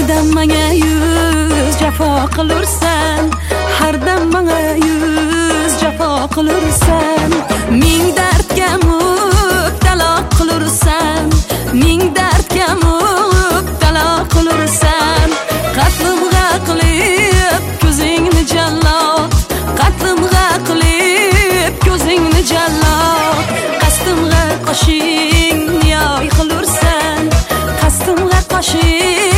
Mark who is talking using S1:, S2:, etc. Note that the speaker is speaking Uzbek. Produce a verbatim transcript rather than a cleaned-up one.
S1: dam menga yuz jafo qilursan, har dam menga yuz jafo qilursan. Ming dardga mubtalo qilursan, ming dardga mubtalo qilursan. Qatlimga qilib ko'zingni jallod, qatlimga qilib ko'zingni jallod. Qasdimga qo'shing yo'y qilursan, qasdimga qo'shing